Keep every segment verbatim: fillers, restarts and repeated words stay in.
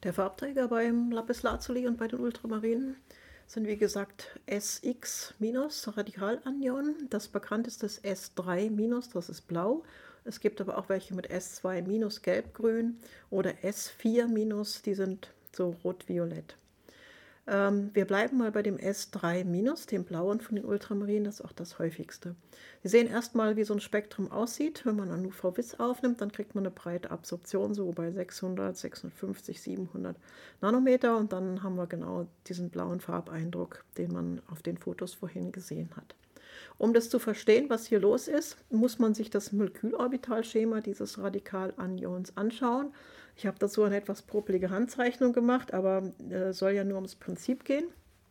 Der Farbträger beim Lapislazuli und bei den Ultramarinen sind wie gesagt S X-, Radikalanion. Das bekannteste ist S drei-, das ist blau. Es gibt aber auch welche mit S zwei-, gelb-grün oder S vier-, die sind so rot-violett. Ähm, wir bleiben mal bei dem S drei-, dem blauen von den Ultramarinen, das ist auch das häufigste. Sie sehen erstmal, wie so ein Spektrum aussieht. Wenn man ein U V-Vis aufnimmt, dann kriegt man eine breite Absorption, so bei sechshundert, sechshundertfünfzig, siebenhundert Nanometer. Und dann haben wir genau diesen blauen Farbeindruck, den man auf den Fotos vorhin gesehen hat. Um das zu verstehen, was hier los ist, muss man sich das Molekülorbitalschema dieses Radikalanions anschauen. Ich habe dazu eine etwas popelige Handzeichnung gemacht, aber äh, soll ja nur ums Prinzip gehen.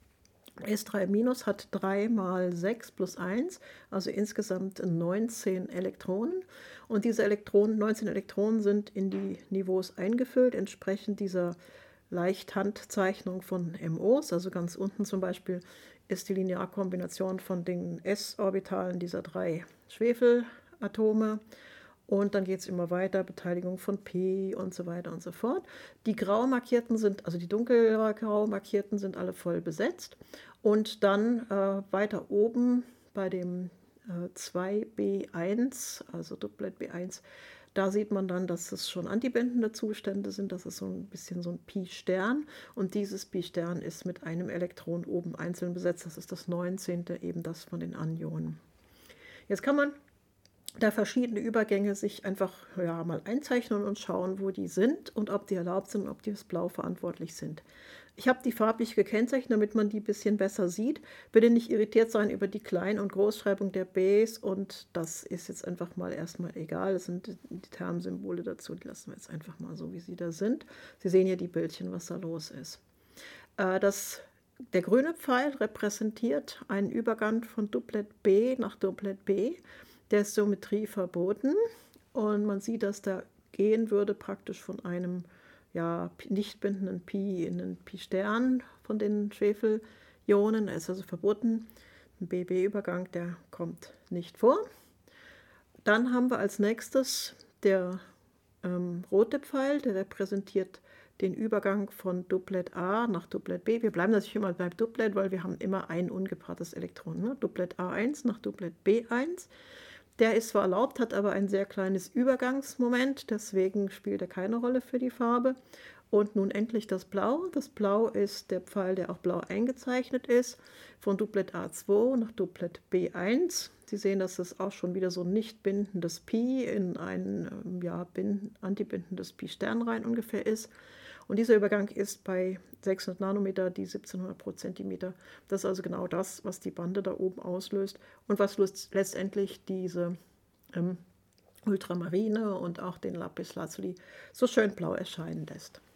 S drei- hat drei mal sechs plus eins, also insgesamt neunzehn Elektronen. Und diese Elektronen, neunzehn Elektronen sind in die Niveaus eingefüllt, entsprechend dieser Leichthandzeichnung von M Os. Also ganz unten zum Beispiel ist die Linearkombination von den S-Orbitalen dieser drei Schwefelatome. Und dann geht es immer weiter, Beteiligung von P und so weiter und so fort. Die grau markierten sind, also die dunkelgrau markierten sind alle voll besetzt. Und dann äh, weiter oben bei dem äh, zwei b eins, also Dopplet B eins, da sieht man dann, dass es schon antibindende Zustände sind. Das ist so ein bisschen so ein Pi-Stern. Und dieses Pi-Stern ist mit einem Elektron oben einzeln besetzt. Das ist das neunzehnte, eben das von den Anionen. Jetzt kann man da verschiedene Übergänge sich einfach ja, mal einzeichnen und schauen, wo die sind und ob die erlaubt sind und ob die fürs Blau verantwortlich sind. Ich habe die farblich gekennzeichnet, damit man die ein bisschen besser sieht. Bitte nicht irritiert sein über die Klein- und Großschreibung der Bs, und das ist jetzt einfach mal erstmal egal. Das sind die Termsymbole dazu, die lassen wir jetzt einfach mal so, wie sie da sind. Sie sehen hier die Bildchen, was da los ist. Äh, das Der grüne Pfeil repräsentiert einen Übergang von Dopplet B nach Dopplet B. Der ist Symmetrie verboten und man sieht, dass da gehen würde praktisch von einem ja, nicht bindenden Pi in einen Pi-Stern von den Schwefelionen. Er ist also verboten. Ein B B-Übergang, der kommt nicht vor. Dann haben wir als nächstes der ähm, rote Pfeil, der repräsentiert den Übergang von Dopplet A nach Dopplet B. Wir bleiben natürlich immer beim Dopplet, weil wir haben immer ein ungepaartes Elektron. Ne? Dopplet A eins nach Dopplet B eins. Der ist zwar erlaubt, hat aber ein sehr kleines Übergangsmoment, deswegen spielt er keine Rolle für die Farbe. Und nun endlich das Blau. Das Blau ist der Pfeil, der auch blau eingezeichnet ist, von Dopplet A zwei nach Dopplet B eins. Sie sehen, dass das auch schon wieder so ein nicht bindendes Pi in ein ja, antibindendes Pi-Stern rein ungefähr ist. Und dieser Übergang ist bei sechshundert Nanometer die siebzehnhundert pro Zentimeter. Das ist also genau das, was die Bande da oben auslöst und was letztendlich diese ähm, Ultramarine und auch den Lapislazuli so schön blau erscheinen lässt.